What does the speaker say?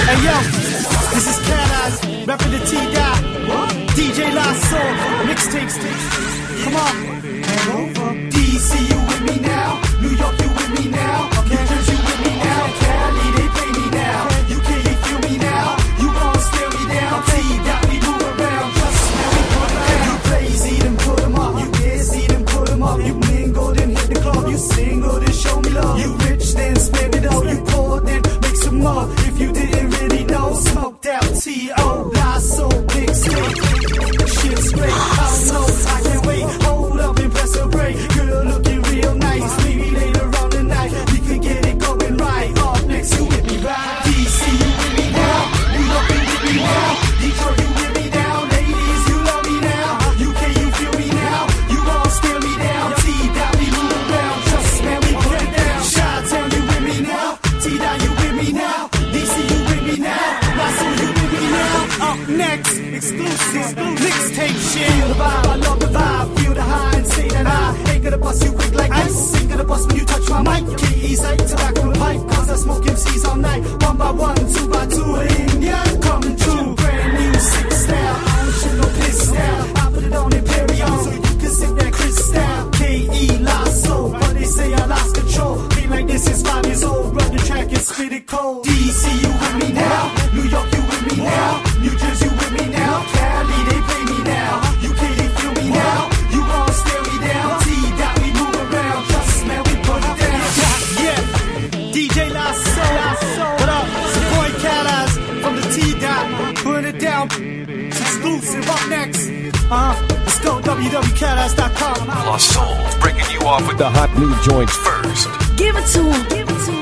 Hey yo, this is Cat Eyes, rapping the T-Dot, DJ La Soul, mixtapes. Come on. DC, you with me now? New York, you with me now? New Jersey, you with me now? Cali, they play me now. UK, you feel me now? You won't stare me down. T-Dot, we move around. Just now we put them down. You crazy, then put them up. You dare see them, put them up. You mingle, then hit the club. You single, then show me love. You rich, then spend it all. You poor, then make some more. If you didn't really know, smoked out T.O. La Soul, big stick. Shit's great, I don't know, I can't wait. Hold up and press a break. Girl looking real nice. Maybe later on tonight we could get it going right. Up next, you with me, right? DC, you with me now? New York, you with me now? Detroit, you with me now? Ladies, you love me now? UK, you feel me now? You won't scare me down. T-Dot, we move around. Just man, we put it down. Chi-Town, you with me now? T-Dot, you with me now? DC, you with me now? La Soul, you with me now? Up next, exclusive mixtape shit. Feel the vibe, I love the vibe. Feel the high and say that I ain't gonna bust you quick like ice. Ain't gonna bust when you touch my mic. Keys, I tobacco and pipe. Cause I smoke MCs all night. 1 by 1, 2 by 2. Indian coming through. Brand new sick style. I don't shit no piss style. I put it on Imperial so you can sip that crystal. K.E. La Soul, but they say I lost control. Be like this is 5 years old. Run the track and spit it cold. DC, you with me now? New York, you with me now? New Jersey, you with me now? Cali, they play me now. UK, they feel me now? You won't stare me down. T-Dot, we move around. Just man, we put it down. Yeah, DJ La Soul. What up? It's your boy Cat Eyes from the T-Dot. Put it down. It's exclusive. Up next. Let's go. www.cateyes.com. La Soul, breaking you off with the hot new joints first. Give it to him.